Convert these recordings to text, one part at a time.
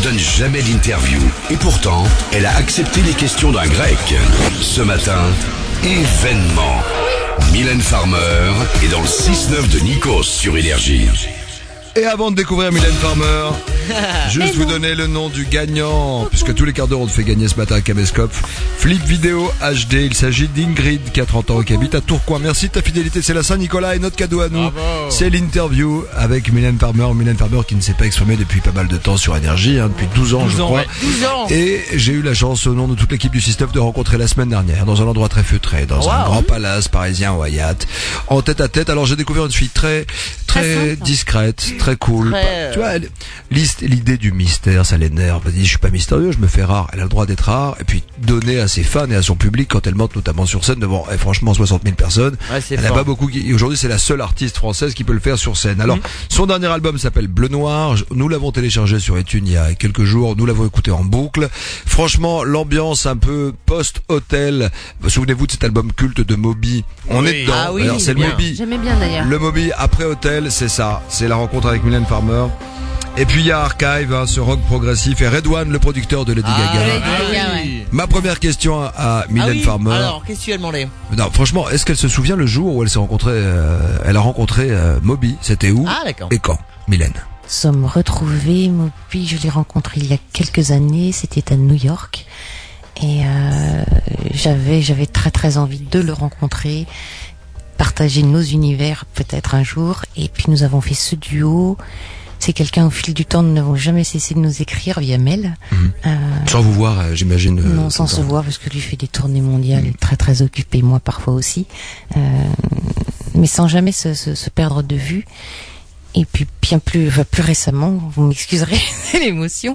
donne jamais d'interview. Et pourtant, elle a accepté les questions d'un grec. Ce matin, événement. Mylène Farmer est dans le 6-9 de Nikos sur Énergie. Et avant de découvrir Mylène Farmer, juste vous donner le nom du gagnant, puisque tous les quarts d'heure on te fait gagner ce matin à Caméscope. Flip vidéo HD, il s'agit d'Ingrid qui a 30 ans, qui habite à Tourcoing. Merci de ta fidélité, c'est la Saint-Nicolas et notre cadeau à nous, c'est l'interview avec Mylène Farmer. Mylène Farmer qui ne s'est pas exprimée depuis pas mal de temps sur Énergie, depuis 12 ans je crois. Ouais. 12 ans. Et j'ai eu la chance au nom de toute l'équipe du 6-9 de rencontrer la semaine dernière dans un endroit très feutré, dans un grand palace parisien au Hyatt, en tête à tête. Alors j'ai découvert une fille très discrète, très cool. Tu vois, l'idée du mystère, ça l'énerve. Elle dit, je suis pas mystérieux, je me fais rare. Elle a le droit d'être rare. Et puis, donner à ses fans et à son public quand elle monte notamment sur scène devant, franchement, 60 000 personnes. Ouais, elle n'a pas beaucoup et aujourd'hui, c'est la seule artiste française qui peut le faire sur scène. Alors, son dernier album s'appelle Bleu Noir. Nous l'avons téléchargé sur iTunes il y a quelques jours. Nous l'avons écouté en boucle. Franchement, l'ambiance un peu post-hôtel. Souvenez-vous de cet album culte de Moby. On est dedans. Ah oui, alors, c'est le Moby. J'aimais bien d'ailleurs. Le Moby après hôtel, c'est ça. C'est la rencontre avec Mylène Farmer. Et puis il y a Archive, ce rock progressif, et Redouane, le producteur de Lady Gaga. Ouais. Ma première question à Mylène Farmer. Alors, qu'est-ce que tu as demandé? Non, franchement, est-ce qu'elle se souvient le jour où elle s'est rencontrée, elle a rencontré Moby? C'était où? Ah, d'accord. Et quand, Mylène? Nous sommes retrouvés, Moby, je l'ai rencontré il y a quelques années, c'était à New York. Et j'avais très très envie de le rencontrer, partager nos univers peut-être un jour. Et puis nous avons fait ce duo. C'est quelqu'un, au fil du temps, nous n'avons jamais cessé de nous écrire via mail. Sans vous voir, j'imagine. Non, sans se voir, parce que lui fait des tournées mondiales, il est très très occupé, moi parfois aussi. Mais sans jamais se perdre de vue. Et puis bien plus récemment, vous m'excuserez, c'est l'émotion,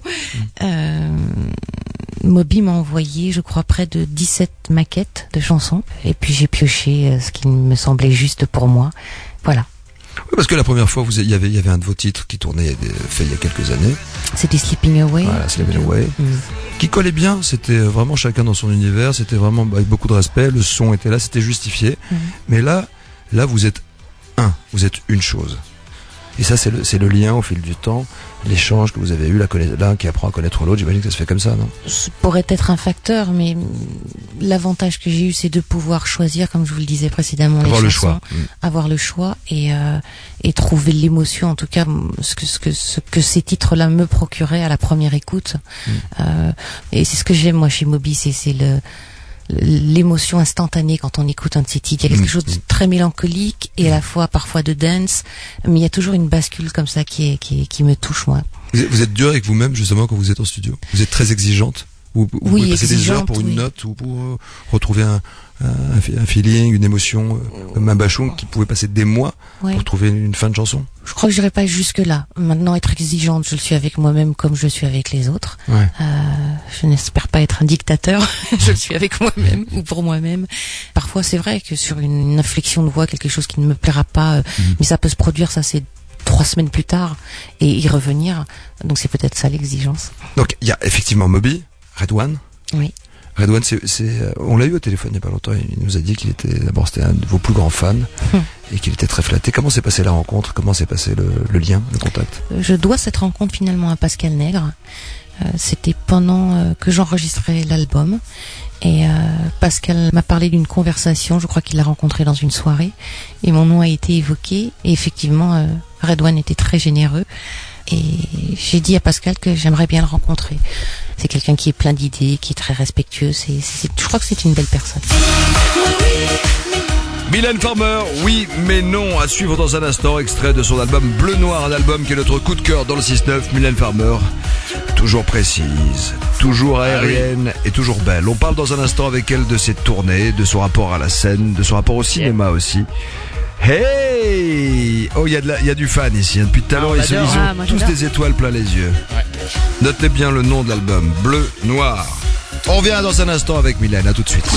Moby m'a envoyé, je crois, près de 17 maquettes de chansons. Et puis j'ai pioché ce qui me semblait juste pour moi. Voilà. Oui, parce que la première fois, il y avait un de vos titres qui tournait, fait il y a quelques années. C'était Sleeping Away. Voilà, Sleeping Away. Qui collait bien. C'était vraiment chacun dans son univers. C'était vraiment avec beaucoup de respect. Le son était là, c'était justifié. Mais là, vous êtes vous êtes une chose. Et ça, c'est le lien au fil du temps, l'échange que vous avez eu, l'un qui apprend à connaître l'autre. J'imagine que ça se fait comme ça, non? Ça pourrait être un facteur, mais l'avantage que j'ai eu, c'est de pouvoir choisir, comme je vous le disais précédemment, avoir les chansons, avoir le choix, et trouver l'émotion, en tout cas, ce que ces titres-là me procuraient à la première écoute. Et c'est ce que j'aime moi chez Moby, c'est l'émotion instantanée quand on écoute un de ces titres. Il y a quelque chose de très mélancolique et à la fois parfois de dance, mais il y a toujours une bascule comme ça qui me touche, moi. Vous êtes dur avec vous-même justement quand vous êtes en studio? Vous êtes très exigeante? Vous pouvez passer des heures pour une note ou pour retrouver un feeling, une émotion, comme un Bachung qui pouvait passer des mois pour trouver une fin de chanson? Je crois que j'irai pas jusque là. Maintenant, être exigeante, je le suis avec moi-même comme je le suis avec les autres. Je n'espère pas être un dictateur. Je le suis avec moi-même ou pour moi-même. Parfois, c'est vrai que sur une inflexion de voix, quelque chose qui ne me plaira pas, mais ça peut se produire, ça c'est 3 semaines plus tard, et y revenir. Donc c'est peut-être ça l'exigence. Donc il y a effectivement Moby, Redouane. Oui. Redouane, on l'a eu au téléphone il n'y a pas longtemps. Il nous a dit qu'il était un de vos plus grands fans et qu'il était très flatté. Comment s'est passée la rencontre? Comment s'est passé le lien, le contact? Je dois cette rencontre finalement à Pascal Nègre. C'était pendant que j'enregistrais l'album. Et Pascal m'a parlé d'une conversation, je crois qu'il l'a rencontré dans une soirée, et mon nom a été évoqué, et effectivement Redouane était très généreux, et j'ai dit à Pascal que j'aimerais bien le rencontrer. C'est quelqu'un qui est plein d'idées, qui est très respectueux, je crois que c'est une belle personne. Mylène Farmer, oui mais non, à suivre dans un instant, extrait de son album Bleu Noir, un album qui est notre coup de cœur dans le 6-9. Mylène Farmer, toujours précise, toujours aérienne et toujours belle. On parle dans un instant avec elle de ses tournées, de son rapport à la scène, de son rapport au cinéma aussi. Hey! Oh, il y a du fan ici, depuis tout à l'heure, ils ont tous des étoiles plein les yeux. Notez bien le nom de l'album, Bleu Noir. On revient dans un instant avec Mylène, à tout de suite.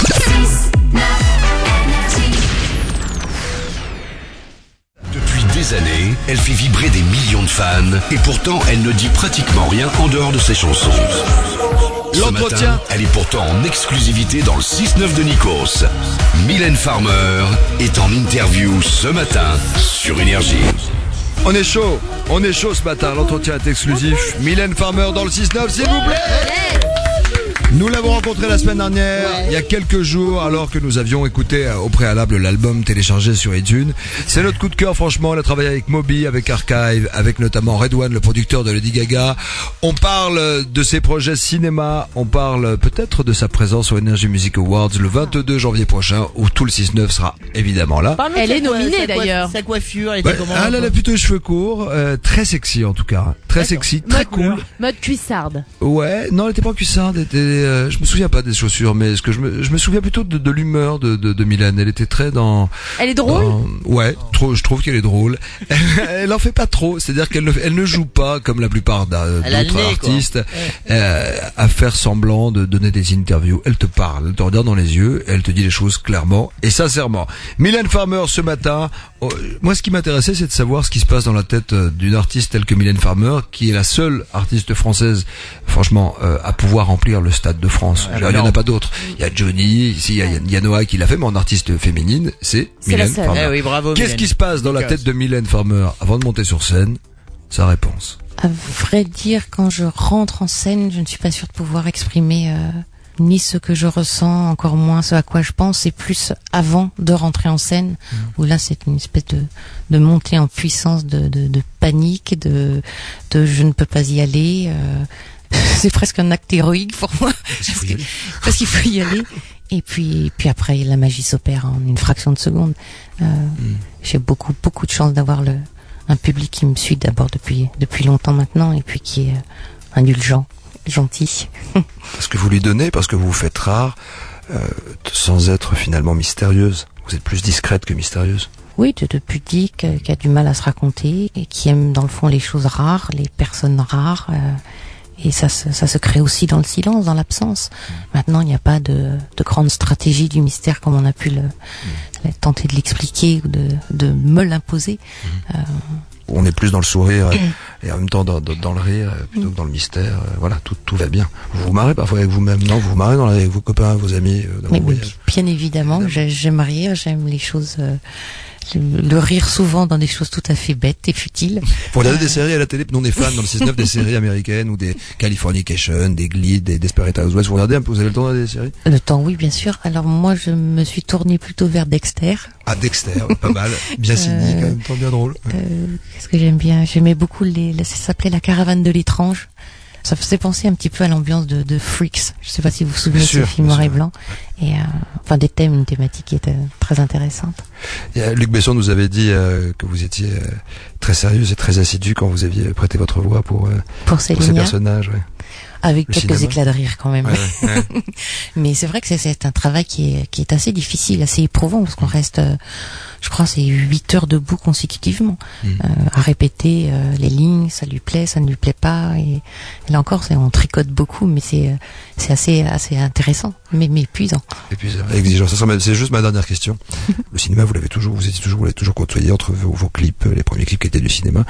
Depuis des années, elle fait vibrer des millions de fans et pourtant elle ne dit pratiquement rien en dehors de ses chansons. L'entretien. Matin, elle est pourtant en exclusivité dans le 6-9 de Nikos. Mylène Farmer est en interview ce matin sur Énergie. On est chaud ce matin, l'entretien est exclusif. Mylène Farmer dans le 6-9, s'il vous plaît. Nous l'avons rencontré la semaine dernière, il y a quelques jours, alors que nous avions écouté au préalable l'album téléchargé sur iTunes. C'est notre coup de cœur, franchement. Elle a travaillé avec Moby, avec Archive, avec notamment Redouane, le producteur de Lady Gaga. On parle de ses projets cinéma, on parle peut-être de sa présence au Energy Music Awards le 22 janvier prochain, où tout le 6-9 sera évidemment là. Elle est nominée d'ailleurs. Sa coiffure, elle était comment? Elle a plutôt les cheveux courts, très sexy en tout cas. Très sexy, très cool. Mode cuissarde. Ouais, non, elle était pas cuissarde, elle était... je me souviens pas des chaussures, mais ce que je me souviens plutôt de l'humeur de Mylène. Elle était très dans. Elle est drôle. Ouais, je trouve qu'elle est drôle. Elle en fait pas trop, c'est-à-dire qu'elle ne joue pas comme la plupart d'autres artistes à faire semblant de donner des interviews. Elle te parle, elle te regarde dans les yeux, elle te dit les choses clairement et sincèrement. Mylène Farmer ce matin. Moi, ce qui m'intéressait, c'est de savoir ce qui se passe dans la tête d'une artiste telle que Mylène Farmer, qui est la seule artiste française, franchement, à pouvoir remplir le Stade de France. Il n'y en a pas d'autres. Il y a Johnny, ici, il y a Noah qui l'a fait, mais en artiste féminine, c'est Mylène Farmer. Oui, bravo. Qu'est-ce qui se passe dans la tête de Mylène Farmer avant de monter sur scène? Sa réponse. À vrai dire, quand je rentre en scène, je ne suis pas sûre de pouvoir exprimer ni ce que je ressens, encore moins ce à quoi je pense, c'est plus avant de rentrer en scène, où là c'est une espèce de montée en puissance, de panique, de je ne peux pas y aller, c'est presque un acte héroïque pour moi, parce qu'il faut y aller, et puis après la magie s'opère en une fraction de seconde. J'ai beaucoup de chance d'avoir un public qui me suit d'abord depuis longtemps maintenant, et puis qui est indulgent, gentil. Parce que vous lui donnez, parce que vous vous faites rare, sans être finalement mystérieuse. Vous êtes plus discrète que mystérieuse. Oui, de pudique, qui a du mal à se raconter, et qui aime dans le fond les choses rares, les personnes rares, et ça se crée aussi dans le silence, dans l'absence. Maintenant, il n'y a pas de grande stratégie du mystère comme on a pu tenter de l'expliquer ou de me l'imposer. On est plus dans le sourire et en même temps dans le rire plutôt que dans le mystère. Voilà, tout va bien. Vous vous marrez parfois avec vous-même, non? Vous vous marrez avec vos copains, vos amis dans vos voyages? Bien évidemment. J'aime rire, j'aime les choses... le rire souvent dans des choses tout à fait bêtes et futiles. Vous regardez des séries à la télé, nous on est fans dans le 6-9 des séries américaines ou des Californication, des Glee, des Desperate Housewives. Vous regardez un peu, vous avez le temps de regarder des séries? Le temps, oui, bien sûr. Alors moi, je me suis tournée plutôt vers Dexter. Ah, Dexter, pas mal. Bien Sydney, quand même, temps bien drôle. Qu'est-ce que j'aime bien? J'aimais beaucoup ça s'appelait La Caravane de l'étrange. Ça faisait penser un petit peu à l'ambiance de Freaks. Je sais pas si vous vous souvenez de ce film noir et blanc. Et enfin une thématique qui était très intéressante. Luc Besson nous avait dit que vous étiez très sérieuse et très assidue quand vous aviez prêté votre voix pour ces personnages. Ouais. Avec quelques éclats de rire quand même. Ouais. Mais c'est vrai que c'est un travail qui est assez difficile, assez éprouvant, parce qu'on reste, je crois, c'est 8 heures debout consécutivement, à répéter les lignes, ça lui plaît, ça ne lui plaît pas, et là encore, on tricote beaucoup, mais c'est assez intéressant, mais épuisant. Épuisant, exigeant. C'est juste ma dernière question. Le cinéma, vous l'avez toujours côtoyé entre vos clips, les premiers clips qui étaient du cinéma.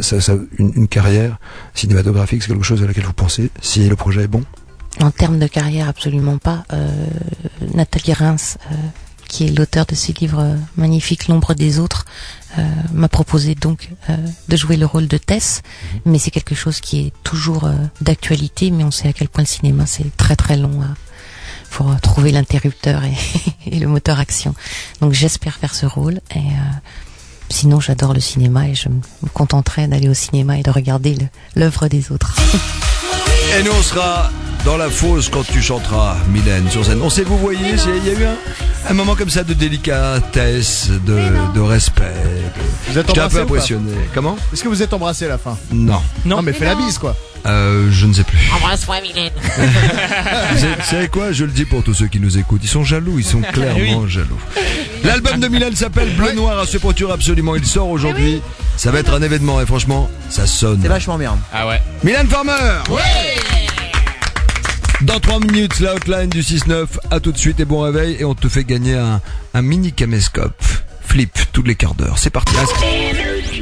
Une carrière cinématographique, c'est quelque chose à laquelle vous pensez, si le projet est bon? En termes de carrière, absolument pas. Nathalie Reims, qui est l'auteur de ces livres magnifiques, L'ombre des autres, m'a proposé donc de jouer le rôle de Tess, mais c'est quelque chose qui est toujours d'actualité, mais on sait à quel point le cinéma c'est très très long pour trouver l'interrupteur et le moteur action. Donc j'espère faire ce rôle, et sinon j'adore le cinéma et je me contenterai d'aller au cinéma et de regarder l'œuvre des autres. Et nous on sera dans la fosse quand tu chanteras, Mylène, sur scène. On sait, vous voyez, il y a eu un moment comme ça de délicatesse, de respect. Vous êtes J'étais un peu embrassé impressionné. Comment? Est-ce que vous êtes embrassé à la fin? Non. Non, mais fais la bise, quoi. Je ne sais plus. Embrasse-moi, Mylène. Vous savez quoi? Je le dis pour tous ceux qui nous écoutent. Ils sont jaloux, ils sont clairement jaloux. L'album de Mylène s'appelle Bleu Noir, à se procurer absolument. Il sort aujourd'hui. Ça va être un événement et franchement, ça sonne. C'est vachement bien. Ah ouais. Mylène Farmer! Ouais! Dans 3 minutes, la hotline du 6-9. À tout de suite et bon réveil. Et on te fait gagner un mini caméscope. Flip tous les quarts d'heure. C'est parti.